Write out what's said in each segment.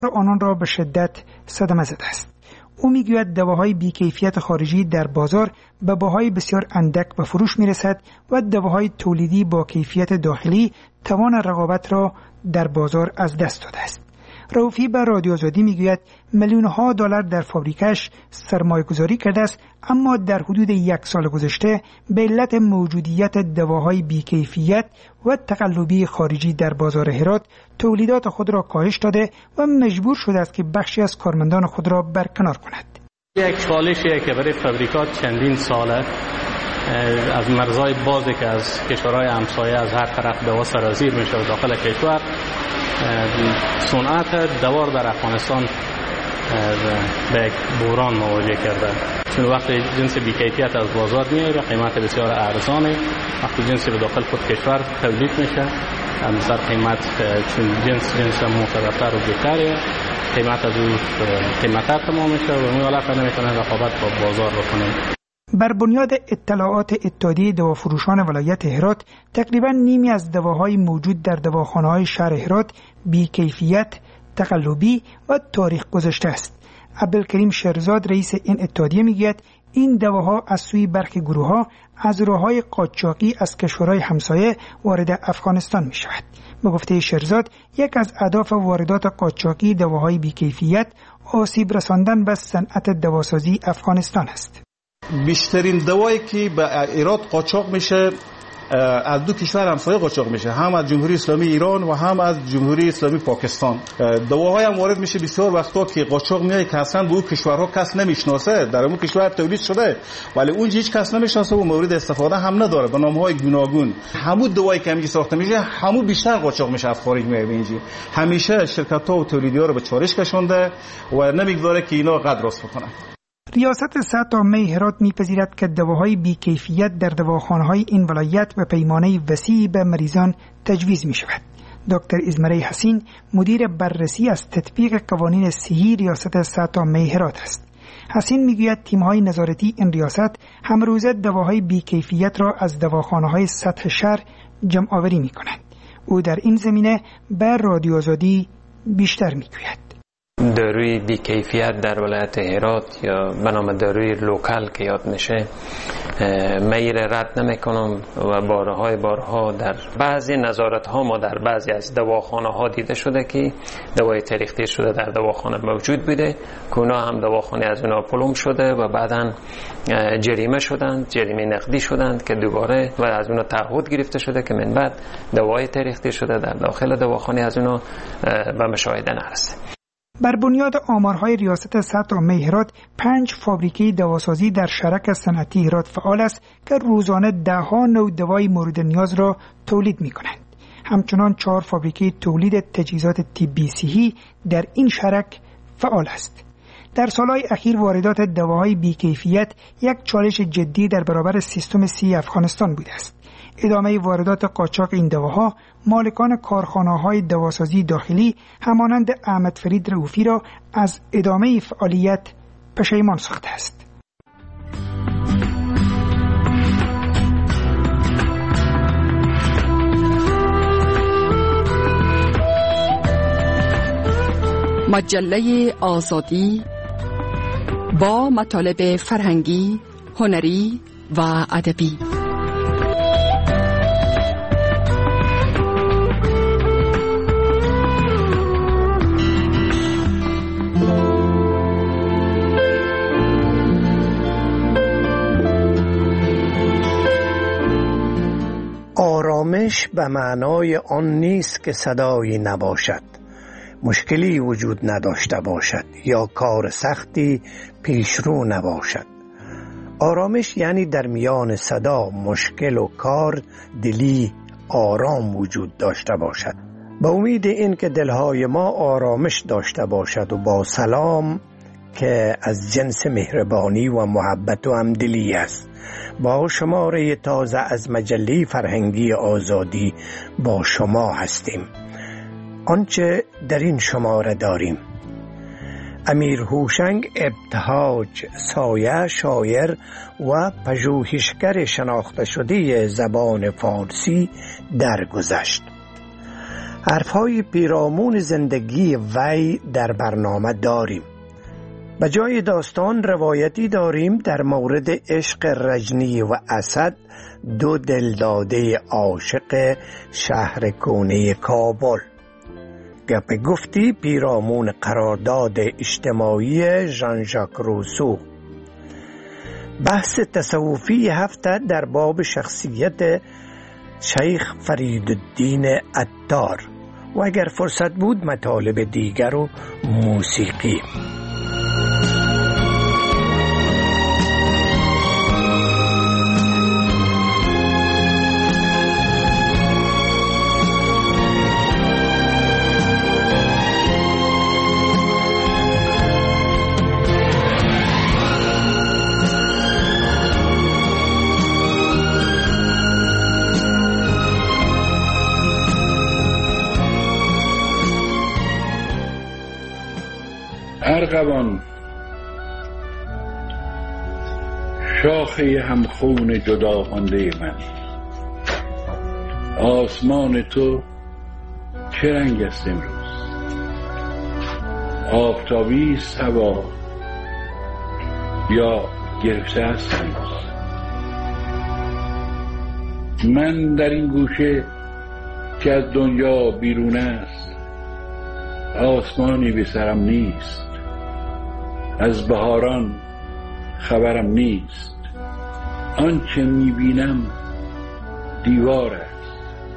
آنان را به شدت صدمه زده است. او میگوید دواهای بیکیفیت خارجی در بازار به بهای بسیار اندک به فروش میرسد و دواهای تولیدی با کیفیت داخلی توان رقابت را در بازار از دست داده است. رؤوفی به رادیو آزادی میگوید میلیون‌ها دلار در فابریکش سرمایه گذاری کرده است، اما در حدود 1 سال گذشته به علت موجودیت دواهای بیکیفیت و تقلبی خارجی در بازار هرات تولیدات خود را کاهش داده و مجبور شده است که بخشی از کارمندان خود را برکنار کند. یک چالشیه که برای فابریکات چندین ساله از مرزهای بازی که از کشورهای همسایه از هر طرف دوا سرازیر میشه و داخل کشور صنعت دوار در افغانستان به یک بحران مواجه کرده. چون وقتی جنس بی‌کیفیت از بازار میاد به قیمت بسیار ارزانه، وقتی جنس به داخل خود کشور تولید میشه از قیمت چون جنس معتبرتر و بهتره، قیمت از اون قیمت‌تر تمام میشه و این حالت نمیتونه رقابت با بازار بکنه. بر بنیاد اطلاعات اتحادیه دوافروشان ولایت هرات، تقریباً نیمی از دواهای موجود در دواخانه‌های شهر هرات بی‌کیفیت، تقلبی و تاریخ گذشته است. عبدالکریم شیرزاد رئیس این اتحادیه میگوید این دواها از سوی برخی گروه‌ها از راه‌های قاچاقی از کشورهای همسایه وارد افغانستان می‌شود. به گفته شیرزاد، یک از اهداف واردات قاچاقی دواهای بی‌کیفیت آسیب رساندن به صنعت دواسازی افغانستان است. بیشترین دوایی که به ایران قاچاق میشه از دو کشور همسایه قاچاق میشه، هم از جمهوری اسلامی ایران و هم از جمهوری اسلامی پاکستان. دواهای هم وارد میشه بسیار وقتا که قاچاق میاد که اصلا به اون کشورها کس نمیشناسه، در اون کشور تولید شده ولی اونجا هیچ کس نمیشناسه و مورد استفاده هم نداره به نامهای گوناگون. همون دوایی که اینجا ساخته میشه همون بیشتر قاچاق میشه از خارج میاد اینجا. همیشه شرکت‌ها و تولیدی‌ها رو به چالش کشونده و نمیگذاره که اینا قدر راست بکنن. ریاست صحت عامه هرات می‌پذیرد که دواهای بی‌کیفیت در دواخانه‌های این ولایت به پیمانه وسیعی به مریضان تجویز می‌شود. دکتر ازمره حسین مدیر بررسی از تطبیق قوانین صحی ریاست صحت عامه هرات است. حسین میگوید تیم‌های نظارتی این ریاست همروزه دواهای بی‌کیفیت را از دواخانه‌های سطح شهر جمع آوری می‌کنند. او در این زمینه به رادیو آزادی بیشتر میگوید. داروی بی‌کیفیت در ولایت هرات یا به نام داروی لوکال که یاد میشه من رد نمیکنم و بارها در بعضی نظارت ها ما در بعضی از دواخانه ها دیده شده که دوای تاریخی شده در دواخانه موجود بوده که اونا هم دواخانه از اونا پلم شده و بعداً جریمه شدند، جریمه نقدی شدند که دوباره و از اونا تعهد گرفته شده که من بعد دوای تاریخی شده در داخل دواخانه از اونا به مشاهده نرسه. بر بنیاد آمارهای ریاست صحت عامه هرات 5 فابریکه دواسازی در شرک صنعتی هرات فعال است که روزانه ده‌ها نوع دوای مورد نیاز را تولید می‌کنند. همچنان 4 فابریکه تولید تجهیزات طبی صحی در این شرک فعال است. در سالهای اخیر واردات دواهای بی‌کیفیت یک چالش جدی در برابر سیستم صحی افغانستان بوده است. ادامه واردات قاچاق این دواها مالکان کارخانه‌های دواسازی داخلی همانند احمد فرید رؤوفی را از ادامه فعالیت پشیمان ساخته است. مجله آزادی با مطالب فرهنگی، هنری و ادبی. آرامش به معنای آن نیست که صدایی نباشد، مشکلی وجود نداشته باشد یا کار سختی پیشرو نباشد. آرامش یعنی در میان صدا، مشکل و کار دلی آرام وجود داشته باشد. به امید این که دلهای ما آرامش داشته باشد و با سلام که از جنس مهربانی و محبت و همدلی است، با شماره تازه از مجله فرهنگی آزادی با شما هستیم. آنچه در این شماره داریم: امیر هوشنگ ابتهاج، سایه شاعر و پژوهشگر شناخته شده زبان فارسی درگذشت. حرفهای پیرامون زندگی وی در برنامه داریم. به جای داستان روایتی داریم در مورد عشق رجنی و اسد، دو دلداده عاشق شهر کونه کابل. گپ گفتی پیرامون قرارداد اجتماعی ژان ژاک روسو. بحث تصوفی هفته در باب شخصیت شیخ فریدالدین عطار و اگر فرصت بود مطالب دیگر و موسیقی. ارغوان شاخه همخون جدا مانده من، آسمان تو چه رنگ است امروز؟ آفتابی است هوا یا گرفته است هنوز؟ من در این گوشه که از دنیا بیرون است، آسمانی به سرم نیست، از بهاران خبرم نیست، آنچه میبینم دیوار است.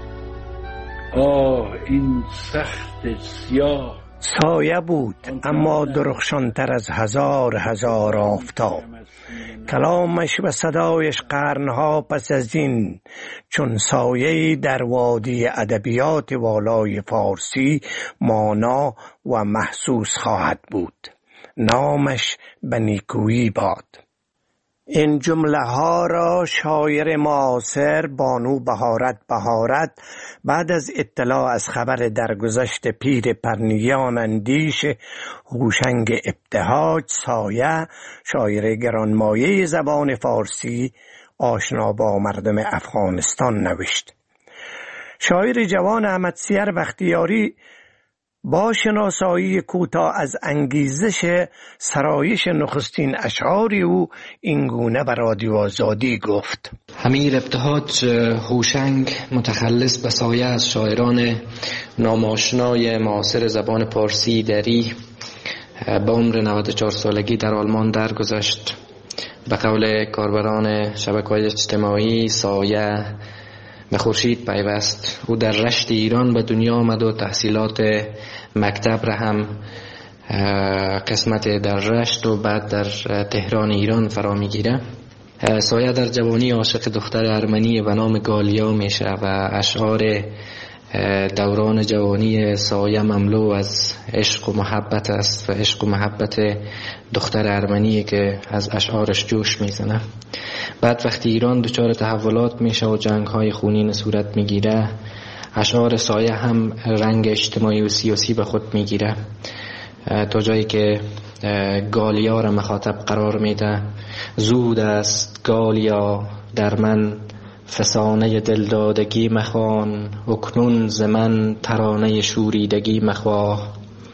آه این سخت سیاه. سایه بود اما درخشانتر از هزار آفتاب. کلامش و صدایش قرنها پس از این چون سایه‌ای در وادی ادبیات والای فارسی مانا و محسوس خواهد بود. نامش به نیکویی باد. این جمله ها را شاعر معاصر بانو بهارت بعد از اطلاع از خبر درگذشت پیر پرنیان اندیش هوشنگ ابتهاج سایه، شاعر گرانمایه زبان فارسی آشنا با مردم افغانستان نوشت. شاعر جوان احمد سیر بختیاری با شناسایی کوتاه از انگیزش سرایش نخستین اشعار او اینگونه به رادیو آزادی گفت: امیر ابتهاج هوشنگ متخلص به سایه از شاعران ناماشنای معاصر زبان پارسی دری به عمر 94 سالگی در آلمان درگذشت. به قول کاربران شبکه‌های اجتماعی سایه به خورشید پیوست. او در رشت ایران به دنیا آمد و تحصیلات مکتب را هم قسمت در رشت و بعد در تهران ایران فرا میگیره. سایه در جوانی عاشق دختر ارمنی به نام گالیا میشه و اشعار دوران جوانی سایه مملو از عشق و محبت است و عشق و محبت دختر ارمنی که از اشعارش جوش میزنه. بعد وقتی ایران دچار تحولات میشه و جنگ‌های خونین صورت میگیره، اشعار سایه هم رنگ اجتماعی و سیاسی به خود میگیره، تا جایی که گالیا را مخاطب قرار میده. زود است گالیا در من فسانه دلدادگی مخوان، اکنون ز من ترانه شوریدگی مخواه.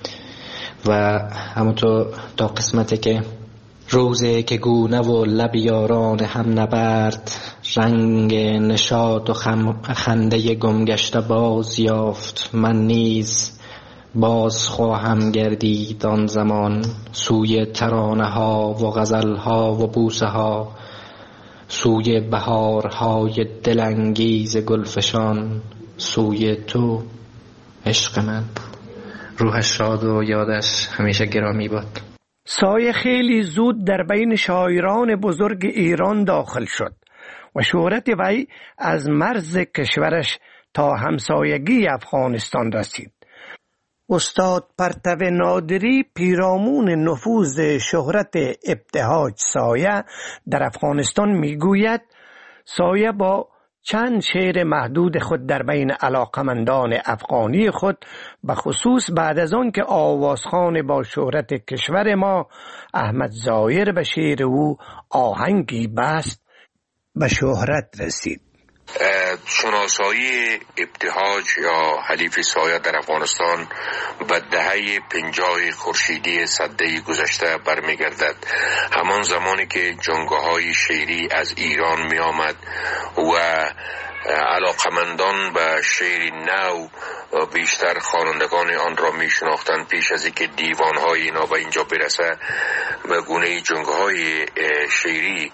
و همونطور تا قسمتی که روزه که گونه و لب یاران هم نبرد، رنگ نشاط و خنده گمگشته باز یافت. من نیز باز خواهم گردید آن زمان، سوی ترانه ها و غزل ها و بوسه ها، سوی بهارهای دلانگیز گلفشان، سوی تو عشق من. روحش شاد و یادش همیشه گرامی باد. سایه خیلی زود در بین شاعران بزرگ ایران داخل شد و شهرت وی از مرز کشورش تا همسایگی افغانستان رسید. استاد پرتو نادری پیرامون نفوذ شهرت ابتهاج سایه در افغانستان میگوید: سایه با چند شعر محدود خود در بین علاقمندان افغانی خود، به خصوص بعد از آن که آوازخوان با شهرت کشور ما احمد ظاهر به شعر او آهنگی بست، به شهرت رسید. شناسایی ابتهاج یا حلیف سایه در افغانستان به دهه 50 خورشیدی سده گذشته برمیگردد. همان زمانی که جنگاهای شعری از ایران می آمد و علاقمندان به شعر نو بیشتر خوانندگان آن را می شناختند. پیش از اینکه دیوانهای اینا به اینجا برسه، به گونه جنگاهای شعری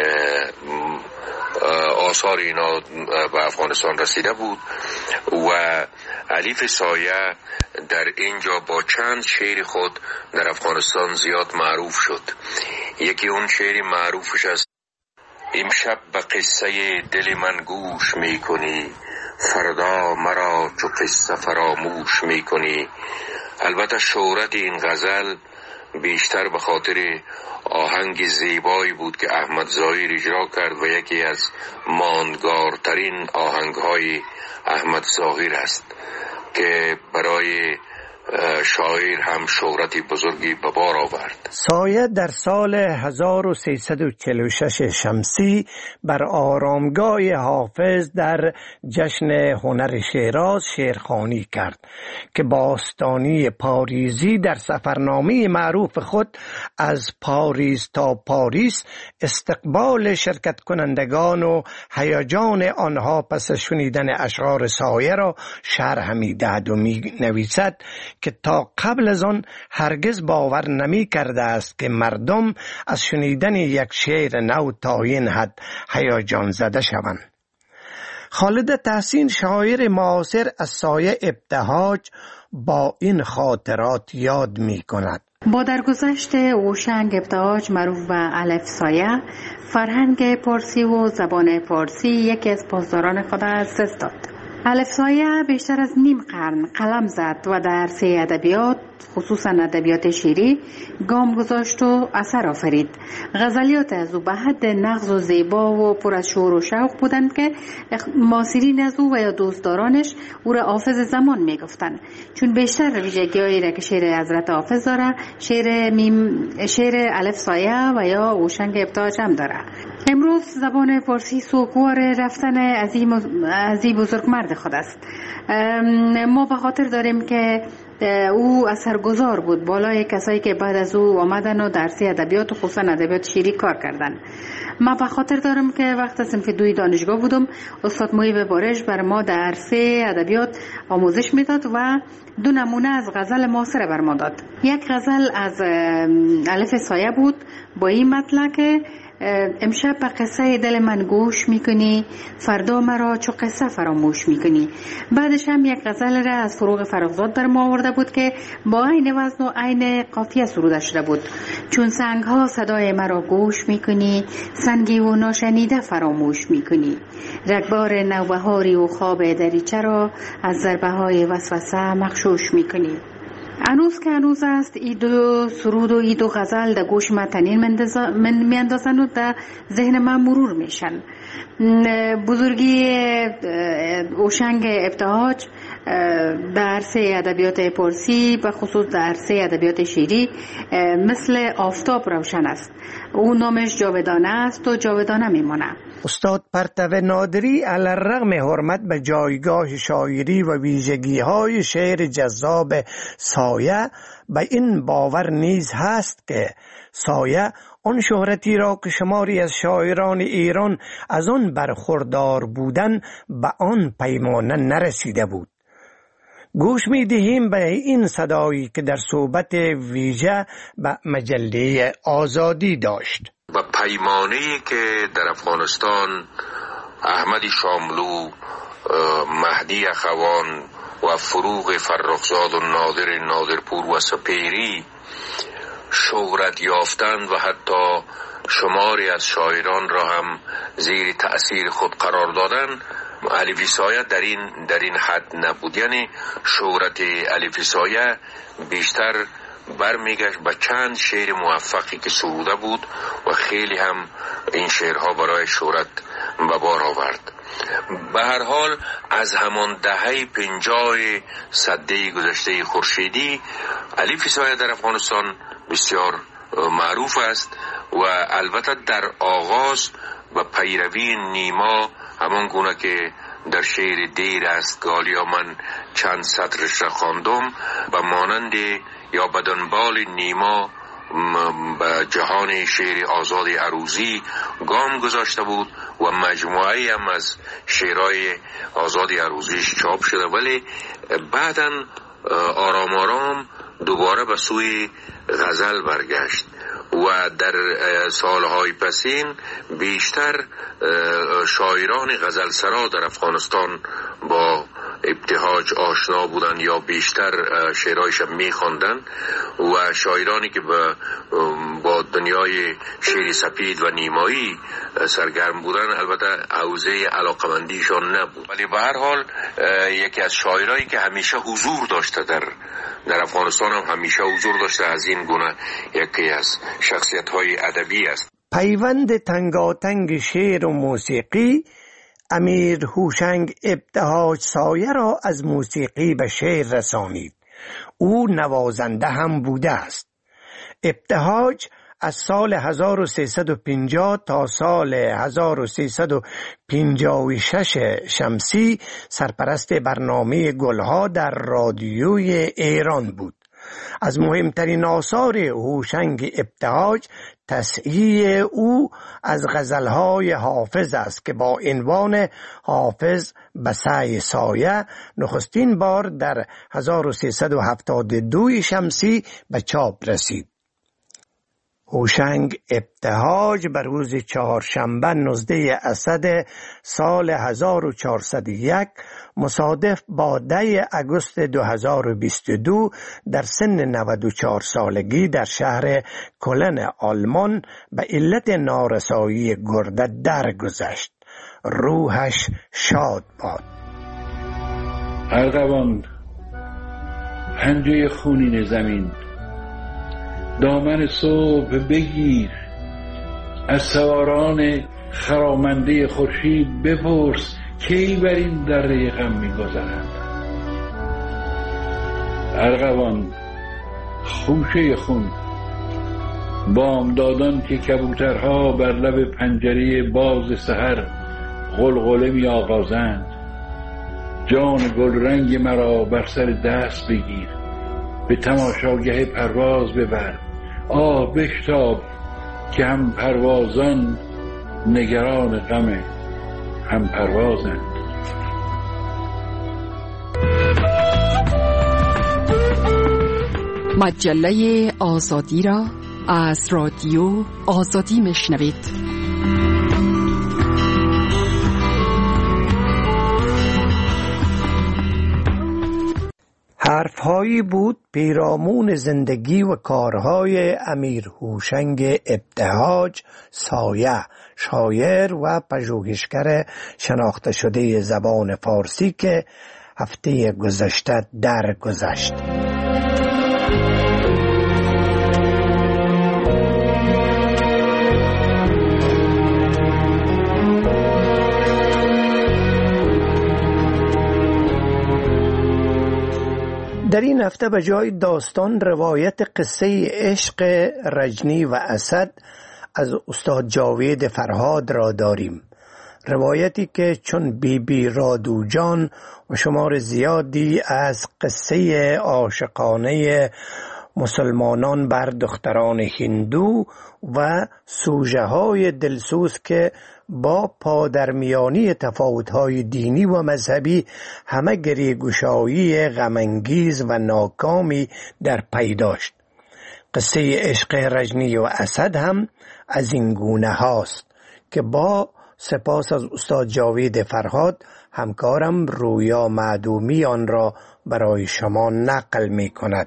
آثار اینا به افغانستان رسیده بود و حلیف سایه در اینجا با چند شعر خود در افغانستان زیاد معروف شد. یکی اون شعر معروفش است: امشب به قصه دل من گوش میکنی، فردا مرا چو قصه فراموش میکنی. البته شهرت این غزل بیشتر به خاطر آهنگ زیبایی بود که احمد ظاهر اجرا کرد و یکی از ماندگارترین آهنگهای احمد ظاهر است که برای شاعر هم شهرت بزرگی به بار آورد. سایه در سال 1346 شمسی بر آرامگاه حافظ در جشن هنر شیراز شعرخوانی کرد که باستانی پاریزی در سفرنامه معروف خود از پاریس تا پاریس استقبال شرکت کنندگان و هیجان آنها پس شنیدن اشعار سایه را شرح می‌دهد و می‌نویسد که تا قبل از آن هرگز باور نمی کرده است که مردم از شنیدن یک شعر نو تا این حد هیجان زده شوند. خالد تحسین شاعر معاصر از سایه ابتهاج با این خاطرات یاد می کند: با درگذشت هوشنگ ابتهاج معروف به الف سایه، فرهنگ پارسی و زبان پارسی یکی از پاسداران خود از دست داد. الف سایه بیشتر از نیم قرن قلم زد و در عرصه ادبیات، خصوصا ادبیات شعری، گام گذاشت و اثر آفرید. غزلیات از او به حد نغز و زیبا و پر از شور و شوق بودند که معاصرین از او و یا دوستدارانش او را حافظ زمان می گفتند، چون بیشتر ویژگی‌هایی را که شعر حضرت حافظ داره شعر الف سایه و یا هوشنگ ابتهاج هم داره. امروز زبان فارسی سوگوار رفتن ازی بزرگمرد خود است. ما به خاطر داریم که او اثرگذار بود بالای کسایی که بعد از او آمدن و درسی ادبیات و خصوصا ادبیات شعری کار کردن. ما به خاطر دارم که وقت صنف 2 دانشگاه بودم، استاد محیب بارش بر ما در عرصه ادبیات آموزش میداد و 2 نمونه از غزل معاصر بر ما داد. یک غزل از الف سایه بود با این مطلب که امشب به قصه دل من گوش میکنی، فردا مرا چو قصه فراموش میکنی. بعدش هم یک غزل را از فروغ فرخزاد بر ما آورده بود که با عین وزن و عین قافیه سروده شده بود: چون سنگ ها صدای مرا گوش میکنی، سنگی و ناشنیده فراموش میکنی. رگبار نوبهاری و خواب دریچه را از ضربه های وسوسه مغشوش میکنی. هنوز که هنوز است ای 2 سرود و ای 2 غزل در گوش من تنین میاندازن و در ذهن من مرور میشن. بزرگی هوشنگ ابتهاج در عرصه ادبیات پارسی و خصوص در عرصه ادبیات شعری مثل آفتاب روشن است. او نامش جاودانه است و جاودانه میمانه. استاد پرتو نادری علی‌الرغم حرمت به جایگاه شاعری و ویژگی‌های شعر جذاب سایه، به این باور نیز هست که سایه آن شهرتی را که شماری از شاعران ایران از آن برخوردار بودن به آن پیمانه نرسیده بود. گوش می دهیم به این صدایی که در صحبت ویژه به مجله آزادی داشت. و پیمانه‌ای که در افغانستان احمد شاملو، مهدی اخوان و فروغ فرخزاد و نادرپور و سپیری شهرت یافتند و حتی شماری از شاعران را هم زیر تأثیر خود قرار دادند، الف سایه در این حد نبود. یعنی شهرت الف سایه بیشتر برمیگشت به چند شعر موفقی که سروده بود و خیلی هم این شعرها برای شهرت به بار آورد. به هر حال از همان دهه 50 سده گذشته خورشیدی الف سایه در افغانستان بسیار معروف است و البته در آغاز و پیروی نیما همان گونه که در شعر دیر است گالیا من چند سطرش را خواندم، به مانند یا به دنبال نیما به جهان شعر آزاد عروضی گام گذاشته بود و مجموعه هم از شعرهای آزاد عروضیش چاپ شده، ولی بعداً آرام آرام دوباره به سوی غزل برگشت و در سالهای پسین بیشتر شاعران غزلسرا در افغانستان با ابتهاج آشنا بودن یا بیشتر شعرهایش میخواندن و شاعرانی که با دنیای شعر سپید و نیمایی سرگرم بودن البته حوزه علاقمندیشان نبود، ولی به هر حال یکی از شاعرایی که همیشه حضور داشته در افغانستان هم همیشه حضور داشته از این گونه یکی از شخصیت‌های ادبی است. پیوند تنگاتنگ شعر و موسیقی امیر هوشنگ ابتهاج سایه را از موسیقی به شعر رسانید. او نوازنده هم بوده است. ابتهاج از سال 1350 تا سال 1356 شمسی سرپرست برنامه گلها در رادیوی ایران بود. از مهمترین آثار هوشنگ ابتهاج تصحیح او از غزلهای حافظ است که با عنوان حافظ به سعی سایه نخستین بار در 1372 شمسی به چاپ رسید. هوشنگ ابتهاج بر روز چهارشنبه 19 اسد سال 1401 مصادف با 10 آگوست 2022 در سن 94 سالگی در شهر کلن آلمان به علت نارسایی گرده درگذشت. روحش شاد باد. ارغوان، پنجه خونین زمین، دامن صبح بگیر، از سواران خرامنده خورشید بپرس کی بر این دره غم می‌گذرند. ارغوان، خوشه خون، بامدادان که کبوترها بر لب پنجره باز سحر غلغله می‌آغازند. جان گلرنگ مرا بر سر دست بگیر، به تماشاگه پرواز ببر. آه بشتاب که هم پروازان نگران غم هم پروازند. مجله آزادی را از رادیو آزادی میشنوید. حرفهایی بود پیرامون زندگی و کارهای امیر هوشنگ ابتهاج سایه، شاعر و پژوهشگر شناخته شده زبان فارسی که هفته گذشته درگذشت. در این هفته به جای داستان روایت قصه عشق رجنی و اسد از استاد جاوید فرهاد را داریم. روایتی که چون بی رادو جان و شمار زیادی از قصه عاشقانه مسلمانان بر دختران هندو و سوژه های دلسوز که با پادرمیانی تفاوت‌های دینی و مذهبی همه گریه‌گشایی غم‌انگیز و ناکامی در پی داشت. قصه عشق رجنی و اسد هم از این گونه هاست که با سپاس از استاد جاوید فرهاد همکارم رویا معدومی آن را برای شما نقل می کند.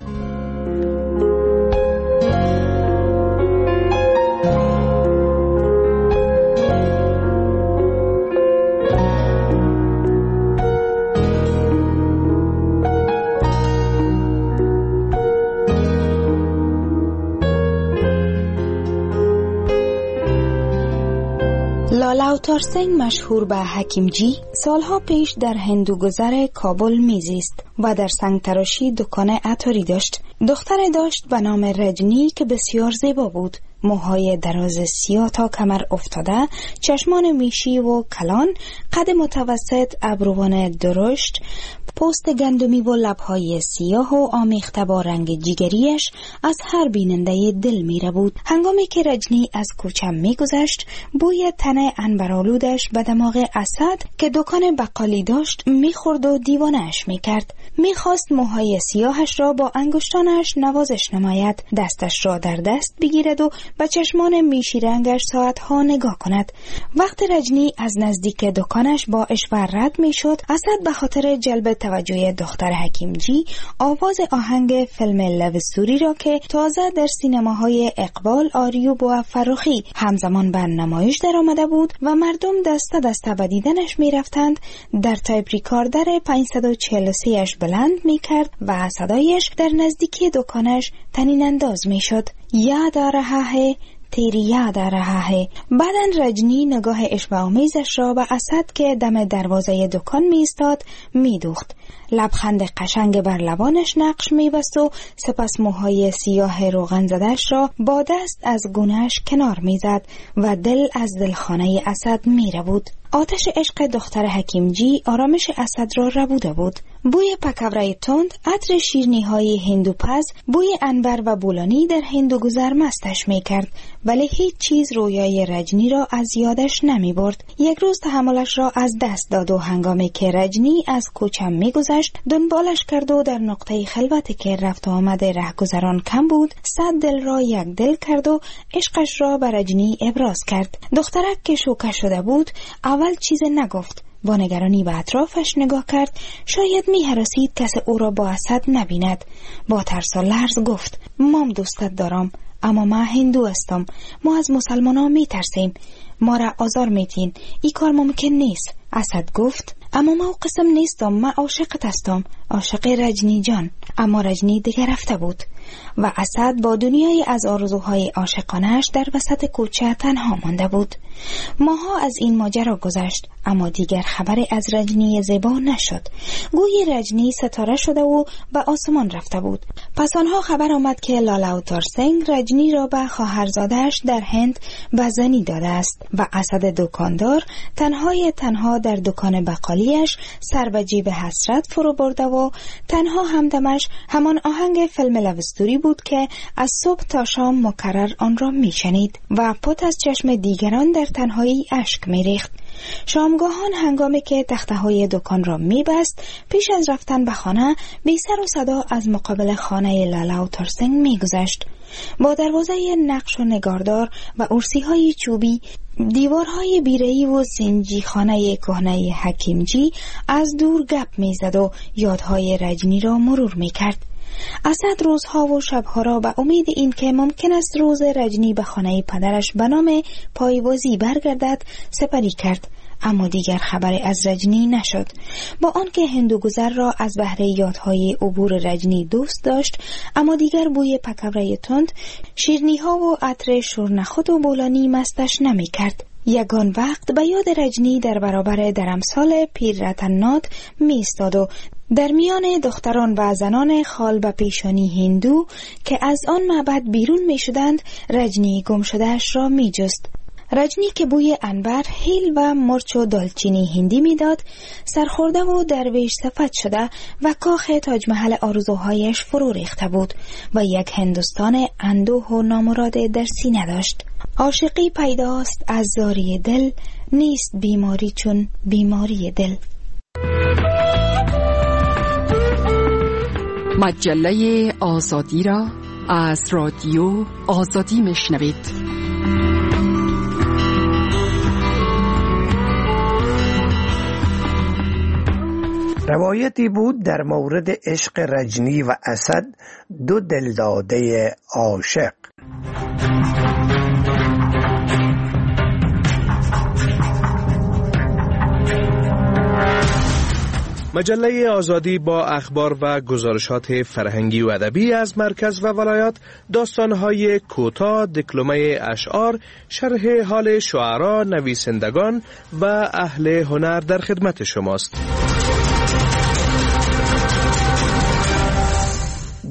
لالاوتار سنگ مشهور به حکیمجی سالها پیش در هندوگذر کابل میزیست و در سنگ تراشی دکان عطاری داشت. دختر داشت به نام رجنی که بسیار زیبا بود. موهای دراز سیاه تا کمر افتاده، چشمان میشی و کلان، قد متوسط، ابروان درشت، پوست گندمی و لبهای سیاه و آمیخته با رنگ جیگریش از هر بیننده دل میره بود. هنگامی که رجنی از کوچه میگذشت، بوی تن عنبرآلودش به دماغ اسد که دکان بقالی داشت میخورد و دیوانه‌اش میکرد. میخواست موهای سیاهش را با انگشتانش نوازش نماید، دستش را در دست بگیرد و به چشمان میشی رنگش ساعتها نگاه کند. وقت رجنی از نزدیک دکانش با اشوه رد میشد، اسد به خاطر جلب توجه دختر حکیمجی آواز آهنگ فیلم لوستوری را که تازه در سینماهای اقبال، آریوب و فرخی همزمان به نمایش در آمده بود و مردم دسته دسته به دیدنش می رفتند، در تایپ ریکاردر 543 اش بلند می کرد و صدایش در نزدیکی دکانش طنین انداز می شد. یاد آ رها ہے تیری یاد آ رها ہے. بعدن رجنی نگاه اشباع‌آمیزش را به اسد که دم دروازه دکان می ایستاد می دوخت. لبخند قشنگ بر لبانش نقش می بست و سپس موهای سیاه روغن زدش را با دست از گونه‌اش کنار می زد و دل از دلخانه اسد می ربود. آتش عشق دختر حکیمجی آرامش اسد را ربوده بود. بوی پکوره تند، عطر شیرینی‌های هندوپز، بوی عنبر و بولانی در هندوگذر مستش می‌کرد، ولی هیچ چیز رویای رجنی را از یادش نمی‌برد. یک روز تحملش را از دست داد و هنگامی که رجنی از کوچه می‌گذشت دنبالش کرد و در نقطه خلوتی که رفت و آمد رهگذران کم بود، صد دل را یک دل کرد و عشقش را به رجنی ابراز کرد. دخترک که شوکه شده بود اول چیز نگفت. با نگرانی به اطرافش نگاه کرد، شاید می‌هراسید کسی او را با اسد نبیند. با ترس و لرز گفت: مام دوستت دارم، اما ما هندو هستم. ما از مسلمانان می‌ترسیم. ما را آزار می‌دین. این کار ممکن نیست. اسد گفت: اما ما قسم نیستم، ما عاشقت هستم، عاشق رجنی جان. اما رجنی دیگر رفته بود و اسد با دنیای از آرزوهای عاشقانه‌اش در وسط کوچه تنها مانده بود. ماها از این ماجرا گذشت، اما دیگر خبری از رجنی زیبا نشد. گویی رجنی ستاره شده و به آسمان رفته بود. پس آنها خبر آمد که لالا اوتارسنگ رجنی را به خواهرزاده‌اش در هند به زنی داده است و اسد دکاندار تنها در دکان بقالیش سر به جیب حسرت فرو برده و تنها همدمش همان آهنگ فیلم لوستوری بود که از صبح تا شام مکرر آن را میشنید و پت از چشم دیگران در تنهایی اشک میریخت. شامگاهان هنگامی که تخته‌های دکان را میبست، پیش از رفتن به خانه بی سر و صدا از مقابل خانه لالا اوتارسنگ میگذشت. با دروازه نقش و نگاردار و ارسی‌های چوبی، دیوارهای بیره‌ای و زنجی خانه کهنه حکیمجی از دور گپ میزد و یادهای رجنی را مرور میکرد. اسد روزها و شبها را به امید این که ممکن است روز رجنی به خانه پدرش به نام پایوازی برگردد سپری کرد، اما دیگر خبری از رجنی نشد. با آنکه هندوگذر را از بهره یادهای عبور رجنی دوست داشت، اما دیگر بوی پکوره تند، شیرنی‌ها و عطر شورنخود و بولانی مستش نمی کرد. یگان وقت به یاد رجنی در برابر درمسال پیر رتنات می ایستاد و در میان دختران و زنان خال به پیشانی هندو که از آن معبد بیرون می شدند رجنی گم شدهش را می جست. رجنی که بوی عنبر، هیل و مرچ و دالچینی هندی میداد، سرخورده و درویش صفت شده و کاخ تاج محل آرزوهایش فرو ریخته بود و یک هندوستان اندوه و نامراد در سینه داشت. عاشقی پیداست از زاری دل، نیست بیماری چون بیماری دل. مجله آزادی را از رادیو آزادی میشنوید. روایتی بود در مورد عشق رجنی و اسد، دو دلداده عاشق. مجله آزادی با اخبار و گزارشات فرهنگی و ادبی از مرکز و ولایات، داستان‌های کوتاه، دکلمه اشعار، شرح حال شعرا، نویسندگان و اهل هنر در خدمت شماست.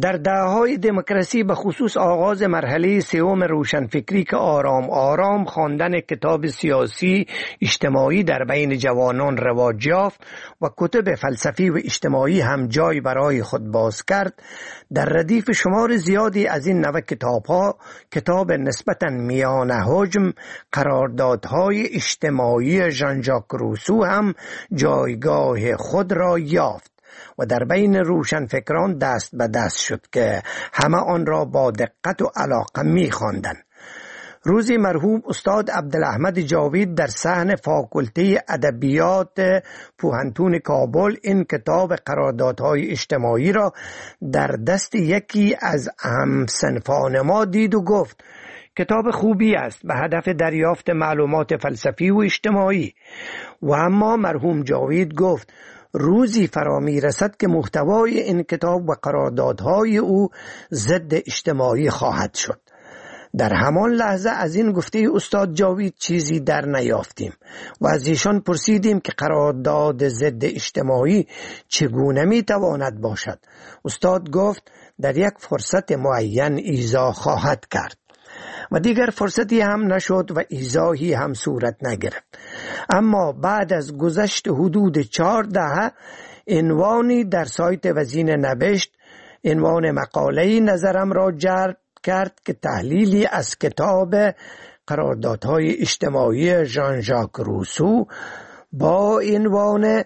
در دهه‌های دموکراسی به خصوص آغاز مرحله سوم روشنفکری که آرام آرام خواندن کتاب سیاسی اجتماعی در بین جوانان رواج یافت و کتب فلسفی و اجتماعی هم جای برای خود باز کرد، در ردیف شمار زیادی از این نوع کتاب‌ها کتاب نسبتاً میان حجم قراردادهای اجتماعی ژان ژاک روسو هم جایگاه خود را یافت و در بین روشنفکران دست به دست شد که همه آن را با دقت و علاقه می‌خواندند. روزی مرحوم استاد عبدالاحمد جاوید در صحن فاکولته ادبیات پوهنتون کابل این کتاب قراردادهای اجتماعی را در دست یکی از همصنفان ما دید و گفت کتاب خوبی است به هدف دریافت معلومات فلسفی و اجتماعی. و اما مرحوم جاوید گفت روزی فرا می رسد که محتوای این کتاب و قراردادهای او ضد اجتماعی خواهد شد. در همان لحظه از این گفته استاد جاوید چیزی در نیافتیم و از ایشان پرسیدیم که قرارداد ضد اجتماعی چگونه می تواند باشد. استاد گفت در یک فرصت معین ایضا خواهد کرد و دیگر فرصتی هم نشد و ایضاحی هم صورت نگرفت. اما بعد از گذشت حدود 4 دهه عنوانی در سایت وزین نبشت، عنوان مقاله‌ای نظرم را جلب کرد که تحلیلی از کتاب قراردادهای اجتماعی ژان ژاک روسو با عنوان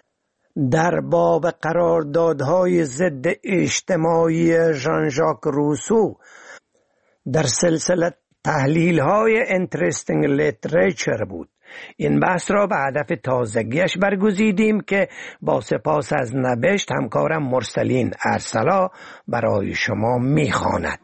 در باب قراردادهای ضد اجتماعی ژان ژاک روسو در سلسله تحلیل‌های Interesting Literature بود. این بحث را به هدف تازگیش برگزیدیم که با سپاس از نبشت همکارم مرسلین ارسلا برای شما می‌خواند.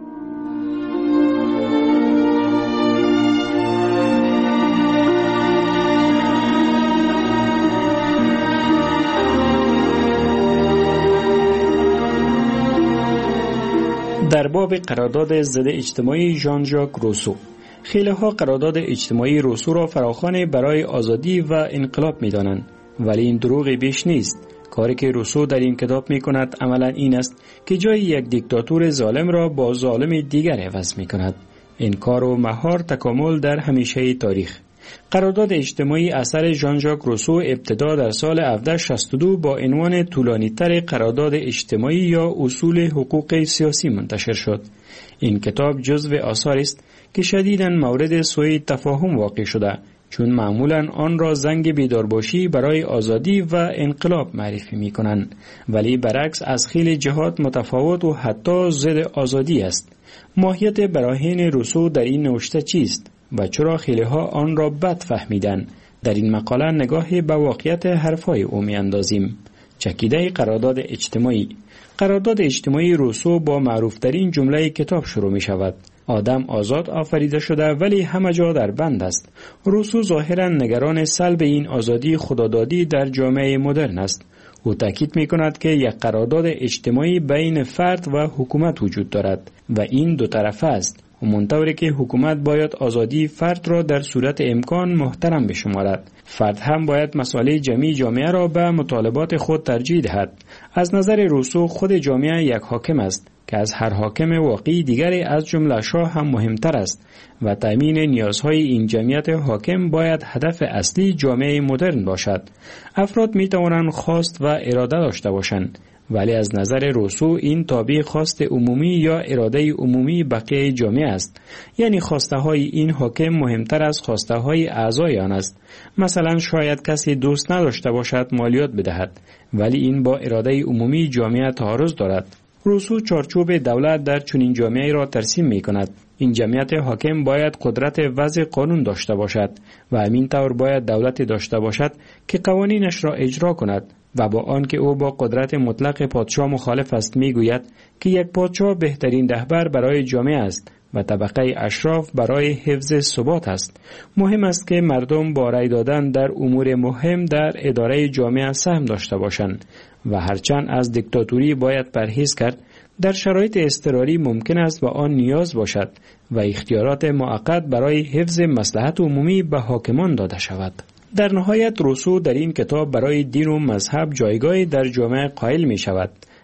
در باب قرارداد ضد اجتماعی ژان ژاک روسو، خیلی‌ها قرارداد اجتماعی روسو را فراخوان برای آزادی و انقلاب می‌دانند، ولی این دروغ بیش نیست. کاری که روسو در این کتاب می‌کند عملاً این است که جای یک دیکتاتور ظالم را با ظالم دیگر عوض می‌کند. این کار و مهار تکامل در همیشه تاریخ. قرارداد اجتماعی اثر ژان ژاک روسو ابتدا در سال 1762 با عنوان طولانی‌تر قرارداد اجتماعی یا اصول حقوق سیاسی منتشر شد. این کتاب جزو آثاری است که شدیداً مورد سوء تفاهم واقع شده، چون معمولاً آن را زنگ بیدارباشی برای آزادی و انقلاب معرفی می‌کنند، ولی برعکس از خیلی جهات متفاوت و حتی ضد آزادی است. ماهیت براهین روسو در این نوشته چیست و چرا خیلی‌ها آن را بد فهمیدن؟ در این مقاله نگاه به واقعیت حرفای او می‌اندازیم. چکیده قرارداد اجتماعی. قرارداد اجتماعی روسو با معروفترین جمله کتاب شروع می شود: آدم آزاد آفریده شده ولی همه جا در بند است. روسو ظاهراً نگران سلب این آزادی خدادادی در جامعه مدرن است. او تاکید می کند که یک قرارداد اجتماعی بین فرد و حکومت وجود دارد و این دو طرفه است. همانطوری که حکومت باید آزادی فرد را در صورت امکان محترم بشمارد، فرد هم باید مسائل جمعی جامعه را به مطالبات خود ترجیح دهد. از نظر روسو خود جامعه یک حاکم است که از هر حاکم واقعی دیگری از جمله شاه هم مهمتر است و تامین نیازهای این جمعیت حاکم باید هدف اصلی جامعه مدرن باشد. افراد می توانند خواست و اراده داشته باشند، ولی از نظر روسو این تابع خواست عمومی یا اراده عمومی بقیه جامعه است. یعنی خواسته های این حاکم مهمتر از خواسته های اعضای آن است. مثلا شاید کسی دوست نداشته باشد مالیات بدهد، ولی این با اراده عمومی جامعه تعارض دارد. روسو چارچوب دولت در چنین جامعه را ترسیم می کند. این جمعیت حاکم باید قدرت وضع قانون داشته باشد و همین طور باید دولت داشته باشد که قوانینش را اجرا کند و با آنکه او با قدرت مطلق پادشاه مخالف است میگوید که یک پادشاه بهترین رهبر برای جامعه است و طبقه اشراف برای حفظ ثبات است. مهم است که مردم با رأی دادن در امور مهم در اداره جامعه سهم داشته باشند و هرچند از دیکتاتوری باید پرهیز کرد، در شرایط اضطراری ممکن است به آن نیاز باشد و اختیارات موقت برای حفظ مصلحت عمومی به حاکمان داده شود. در نهایت روسو در این کتاب برای دین و مذهب جایگاهی در جامعه قائل می شود.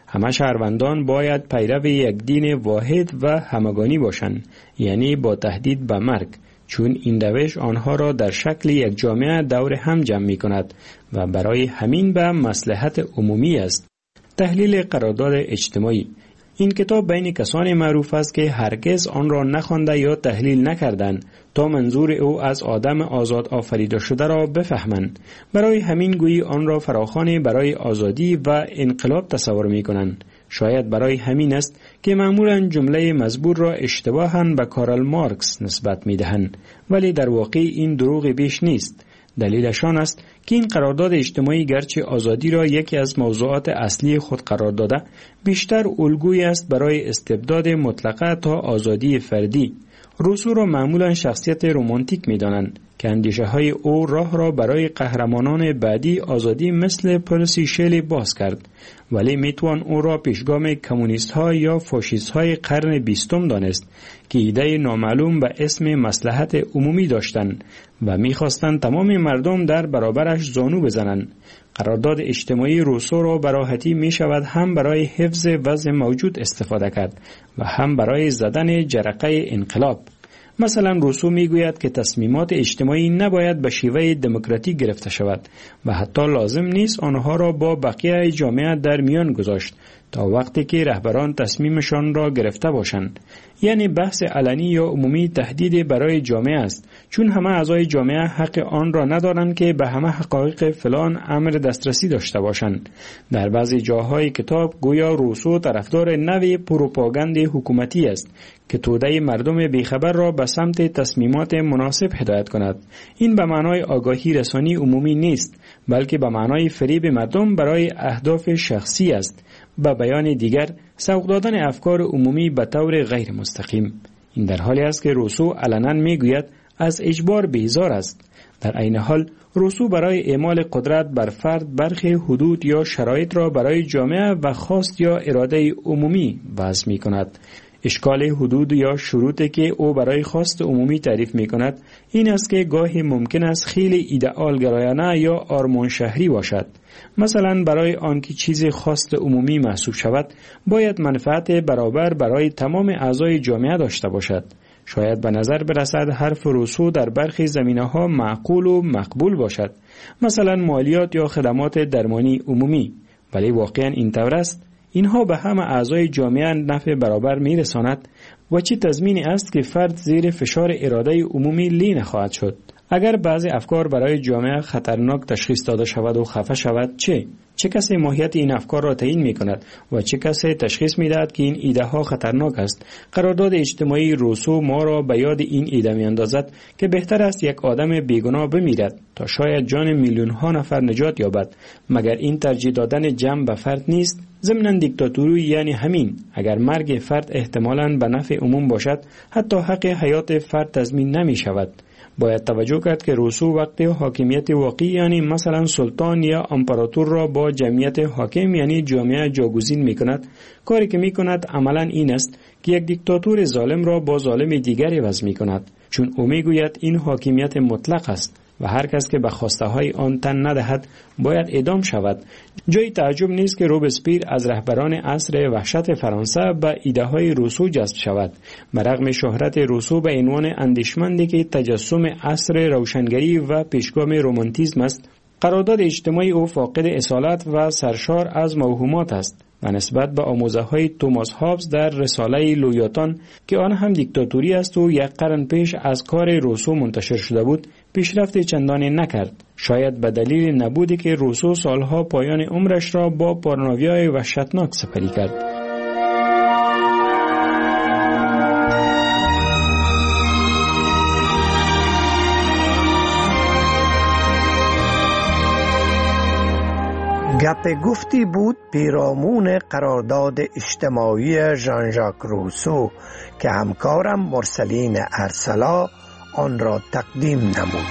همه شهروندان باید پیرو یک دین واحد و همگانی باشند، یعنی با تهدید به مرگ، چون این روش آنها را در شکل یک جامعه دور هم جمع می کند و برای همین به مصلحت عمومی است. تحلیل قرارداد اجتماعی. این کتاب بین کسانی معروف است که هرگز آن را نخوانده یا تحلیل نکردند تا منظور او از آدم آزاد آفریده شده را بفهمند. برای همین گویی آن را فراخوان برای آزادی و انقلاب تصور می کنند. شاید برای همین است که معمولا جمله مزبور را اشتباهاً به کارل مارکس نسبت می دهند، ولی در واقع این دروغ بیش نیست. دلیلشان است که این قرارداد اجتماعی گرچه آزادی را یکی از موضوعات اصلی خود قرار داده، بیشتر الگویی است برای استبداد مطلقه تا آزادی فردی. روسو را معمولا شخصیت رمانتیک می دانند که اندیشه های او راه را برای قهرمانان بعدی آزادی مثل پرسی شلی باز کرد، ولی می توان او را پیشگام کمونیست ها یا فاشیست های قرن 20 دانست که ایده نامعلوم به اسم مصلحت عمومی داشتند و می خواستند تمام مردم در برابرش زانو بزنند. قرارداد اجتماعی روسو را به راحتی می شود هم برای حفظ وضع موجود استفاده کرد و هم برای زدن جرقه انقلاب. مثلا روسو می گوید که تصمیمات اجتماعی نباید به شیوه دموکراتیک گرفته شود و حتی لازم نیست آنها را با بقیه جامعه در میان گذاشت تا وقتی که رهبران تصمیمشان را گرفته باشند. یعنی بحث علنی یا عمومی تهدید برای جامعه است، چون همه اعضای جامعه حق آن را ندارند که به همه حقایق فلان امر دسترسی داشته باشند. در بعضی جاهای کتاب گویا روسو طرفدار نوع پروپاگاند حکومتی است که توده مردم بیخبر را به سمت تصمیمات مناسب هدایت کند. این به معنای آگاهی رسانی عمومی نیست، بلکه به معنای فریب مردم برای اهداف شخصی است. به بیان دیگر، سوق دادن افکار عمومی به طور غیر مستقیم. این در حالی است که روسو علنا میگوید از اجبار بیزار است. در عین حال روسو برای اعمال قدرت بر فرد برخی حدود یا شرایط را برای جامعه و خواست یا اراده عمومی وضع می کند. اشکال حدود یا شروطی که او برای خواست عمومی تعریف می کند این است که گاهی ممکن است خیلی ایدئال گرایانه یا آرمان شهری باشد. مثلا برای آنکه چیزی خواست عمومی محسوب شود باید منفعت برابر برای تمام اعضای جامعه داشته باشد. شاید به نظر برسد حرف روسو در برخی زمینه‌ها معقول و مقبول باشد، مثلا مالیات یا خدمات درمانی عمومی، ولی واقعا این طور است؟ اینها به همه اعضای جامعه نفع برابر میرساند و چه تضمینی است که فرد زیر فشار اراده عمومی لی نخواهد شد؟ اگر بعضی افکار برای جامعه خطرناک تشخیص داده شود و خفه شود چه کسی ماهیت این افکار را تعیین می کند و چه کسی تشخیص می دهد که این ایده ها خطرناک است؟ قرارداد اجتماعی روسو ما را به یاد این ایده می اندازد که بهتر است یک آدم بیگناه بمیرد تا شاید جان میلیون ها نفر نجات یابد. مگر این ترجیح دادن جمع به فرد نیست؟ ضمن دیکتاتوری یعنی همین. اگر مرگ فرد احتمالاً به نفع عموم باشد، حتی حق حیات فرد تضمین نمی شود. باید توجه کرد که روسو وقتی حاکمیت واقعی یعنی مثلا سلطان یا امپراتور را با جمعیت حاکم یعنی جامعه جاگزین می کند، کاری که می کند عملا این است که یک دیکتاتور ظالم را با ظالم دیگری وضع می کند، چون او می گوید این حاکمیت مطلق است و هر کس که به خواسته های آن تن ندهد باید اعدام شود. جای تعجب نیست که روبسپیر از رهبران عصر وحشت فرانسه به ایده های روسو جذب شود. برغم شهرت روسو به عنوان اندیشمندی که تجسم عصر روشنگری و پیشگام رمانتیسم است، قرارداد اجتماعی او فاقد اصالت و سرشار از موهومات است و نسبت به آموزه های توماس هابز در رساله لویاتان که آن هم دیکتاتوری است و یک قرن پیش از کار روسو منتشر شده بود پیشرفت چندانی نکرد. شاید به دلیل نبودی که روسو سالها پایان عمرش را با پارانویای وحشتناک سپری کرد. گپ گفتی بود پیرامون قرارداد اجتماعی ژان ژاک روسو که همکارم مرسلین ارسلا آن را تقدیم نمود.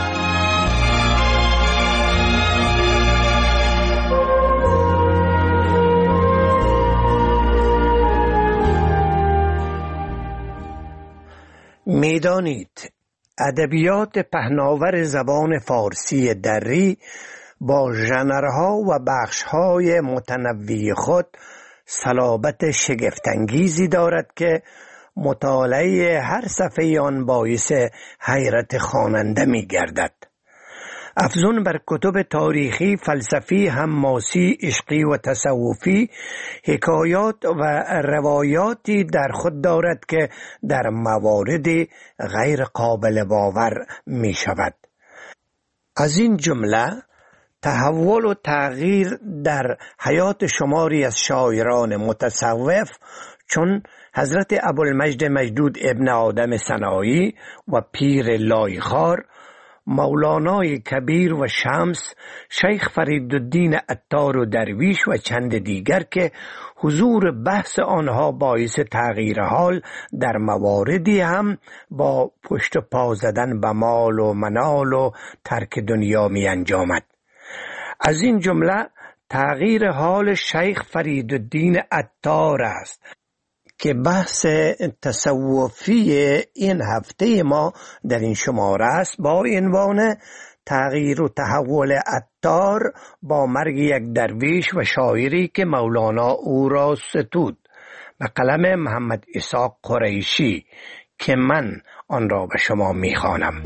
میدانید ادبیات پهناور زبان فارسی دری با ژانرها و بخش‌های متنوع خود صلابت شگفت‌انگیزی دارد که مطالعه هر صفحه آن باعث حیرت خواننده می گردد. افزون بر کتب تاریخی، فلسفی، حماسی، عشقی و تصوفی حکایات و روایاتی در خود دارد که در موارد غیر قابل باور می شود. از این جمله تحول و تغییر در حیات شماری از شاعران متصوف چون حضرت ابوالمجد مجدود ابن آدم سنایی و پیر لایخار، مولانای کبیر و شمس، شیخ فریدالدین عطار و درویش و چند دیگر که حضور بحث آنها باعث تغییر حال در مواردی هم با پشت پا زدن به مال و منال و ترک دنیا می انجامد. از این جمله تغییر حال شیخ فریدالدین عطار است که بحث تصوفی این هفته ما در این شماره است با عنوان تغییر و تحول عطار با مرگ یک درویش و شاعری که مولانا او را ستود، به قلم محمد اسحاق قریشی که من آن را به شما میخوانم.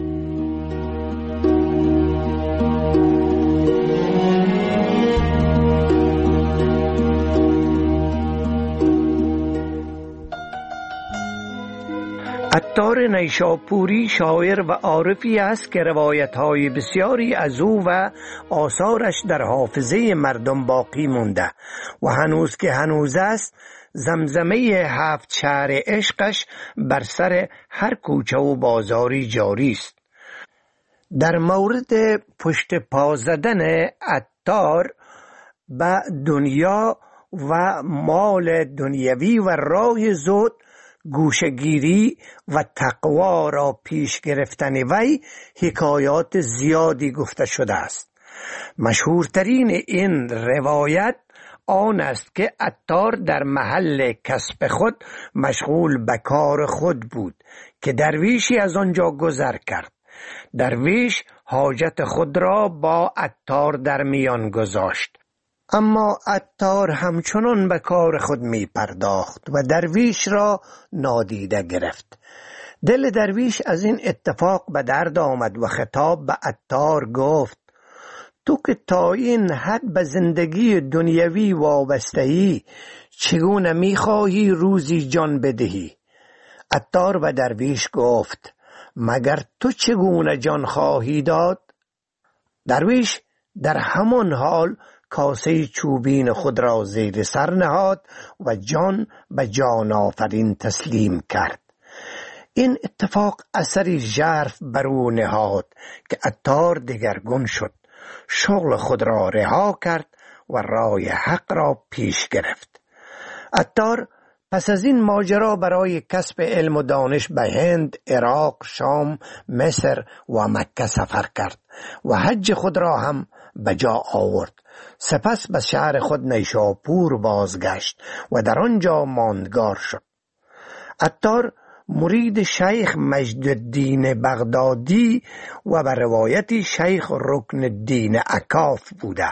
عطار نیشاپوری شاعر و عارفی است که روایت‌های بسیاری از او و آثارش در حافظه مردم باقی مونده و هنوز که هنوز است زمزمه 7 شهر عشقش بر سر هر کوچه و بازاری جاری است. در مورد پشت پا زدن عطار به دنیا و مال دنیوی و راه زهد، گوشگیری و تقوا را پیش گرفتن وی حکایات زیادی گفته شده است. مشهورترین این روایت آن است که عطار در محل کسب خود مشغول به کار خود بود که درویشی از آنجا گذر کرد. درویش حاجت خود را با عطار در میان گذاشت، اما عطار همچنان به کار خود می پرداخت و درویش را نادیده گرفت. دل درویش از این اتفاق به درد آمد و خطاب به عطار گفت: تو که تا این حد به زندگی دنیوی وابسته‌ای، چگونه می خواهی روزی جان بدهی؟ عطار به درویش گفت: مگر تو چگونه جان خواهی داد؟ درویش در همان حال کاسه چوبین خود را زیر سر نهاد و جان به جان آفرین تسلیم کرد. این اتفاق اثری ژرف بر او نهاد که عطار دگرگون شد، شغل خود را رها کرد و راه حق را پیش گرفت. عطار پس از این ماجرا برای کسب علم و دانش به هند، عراق، شام، مصر و مکه سفر کرد و حج خود را هم به جا آورد. سپس به شهر خود نیشاپور بازگشت و در آنجا ماندگار شد. عطار مرید شیخ مجدالدین بغدادی و به روایتی شیخ رکن الدین اکاف بوده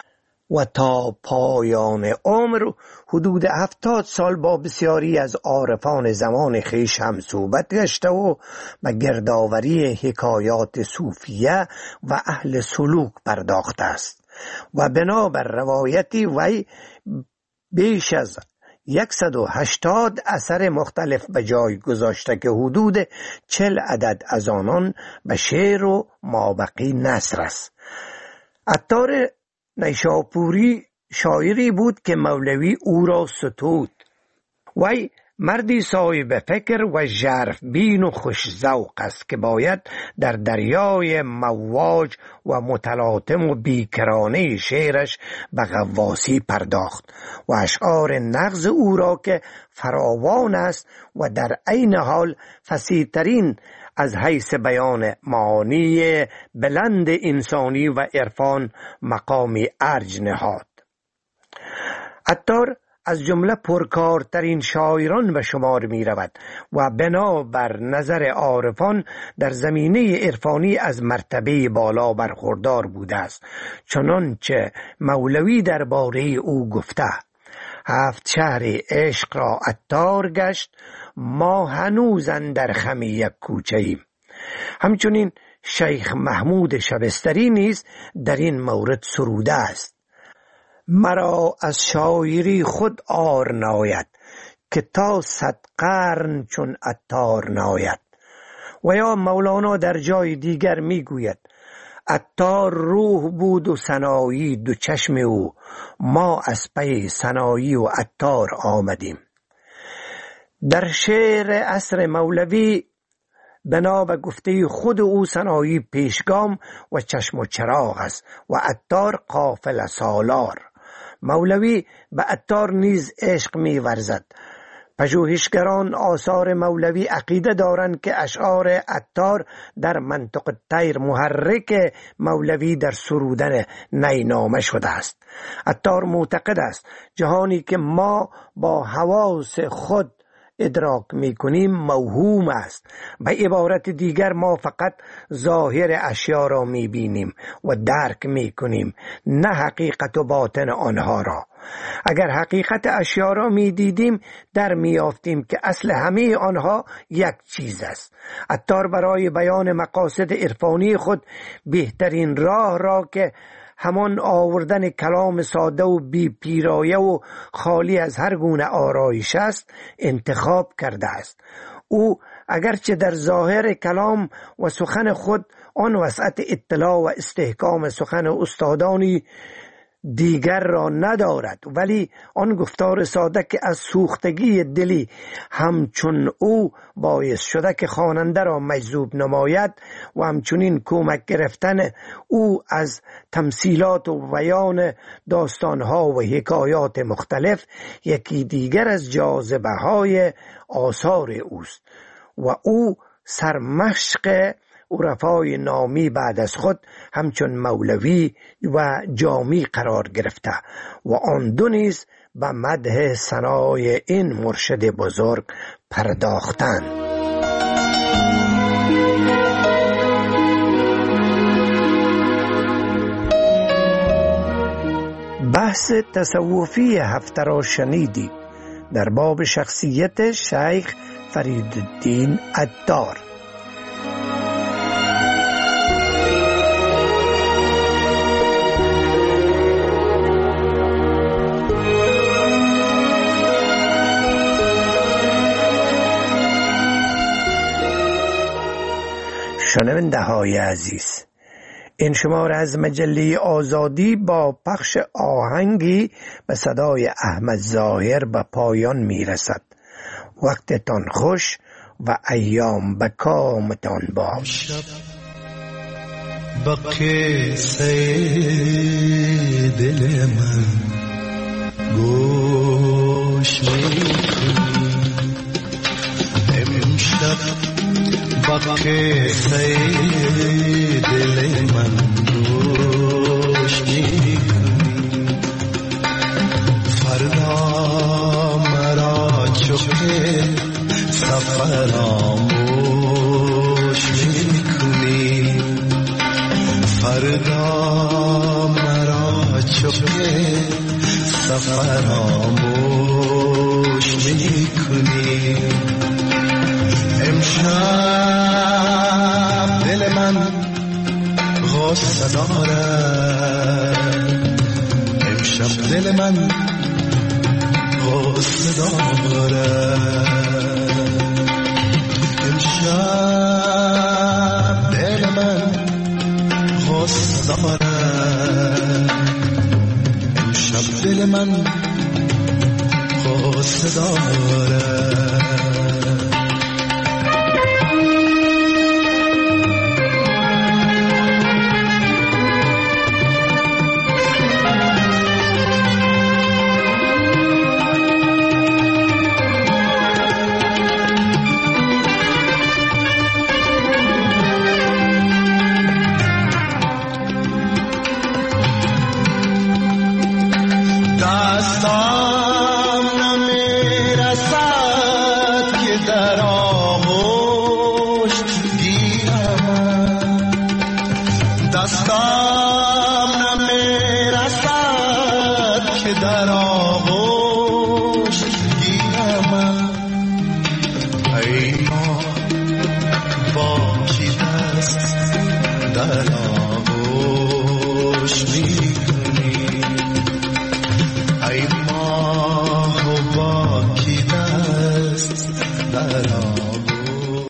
و تا پایان عمر حدود 70 سال با بسیاری از عارفان زمان خویش هم صحبت گشته و به گردآوری حکایات صوفیه و اهل سلوک پرداخته است و بنابر روایتی وی بیش از 180 اثر مختلف به جای گذاشته که حدود 40 عدد از آنان به شعر و مابقی نثر است. عطار نیشاپوری شاعری بود که مولوی او را ستود. وی مردی صاحب فکر و ژرف بین و خوش ذوق است که باید در دریای مواج و متلاطم و بیکرانه شعرش به غواصی پرداخت و اشعار نغز او را که فراوان است و در عین حال فصیح‌ترین از حیث بیان معانی بلند انسانی و عرفان مقامی ارج نهاد. عطار از جمله پرکارترین شاعران به شمار می رود و بنابر نظر عارفان در زمینه عرفانی از مرتبه بالا برخوردار بوده است، چنانچه مولوی درباره او گفته: 7 شهر عشق را عطار گشت، ما هنوز اندر خم یک کوچه ایم. همچنین شیخ محمود شبستری نیز در این مورد سروده است: مرا از شاعری خود عار ناید، که تا 100 قرن چون عطار ناید. و یا مولانا در جای دیگر میگوید: عطار روح بود و سنایی دو چشم او، ما از پی سنایی و عطار آمدیم. در شعر عصر مولوی بنا به گفته خود او سنایی پیشگام و چشم و چراغ است و عطار قافله سالار. مولوی به عطار نیز عشق می ورزد. پژوهشگران آثار مولوی عقیده دارند که اشعار عطار در منطق الطیر محرک مولوی در سرودن نینامه شده است. عطار معتقد است جهانی که ما با حواس خود ادراک میکنیم موهوم است. به عبارت دیگر ما فقط ظاهر اشیا را میبینیم و درک میکنیم، نه حقیقت و باطن آنها را. اگر حقیقت اشیا را میدیدیم در میافتیم که اصل همه آنها یک چیز است. عطار برای بیان مقاصد عرفانی خود بهترین راه را که همان آوردن کلام ساده و بی پیرایه و خالی از هر گونه آرایش است انتخاب کرده است. او اگرچه در ظاهر کلام و سخن خود آن وسعت اطلاع و استحکام سخن استادانی دیگر را ندارد، ولی آن گفتار ساده که از سوختگی دلی همچون او باعث شده که خواننده را مجذوب نماید و همچنین کمک گرفتن او از تمثیلات و بیان داستانها و حکایات مختلف یکی دیگر از جاذبه های آثار اوست و او سرمشق عرفای نامی بعد از خود همچون مولوی و جامی قرار گرفته و آن دو نیز به مدح ثنای این مرشد بزرگ پرداختند. بحث تصوفی هفته را شنیدی در باب شخصیت شیخ فریدالدین عطار. شنونده های عزیز، این شماره از مجله آزادی با پخش آهنگی به صدای احمد ظاهر به پایان می رسد. وقتتان خوش و ایام به کامتان باش. با قصه دل من گوش می امشب، با قصه دل من گوش می فردا مرا چوکه سفر آموش می کنی، فردا مرا چوکه سفر آموش می کنی. امشب دل من غصه دارد، امشب دل من غصه دارد، امشب دل من غصه دارد، امشب دل من غصه دارد.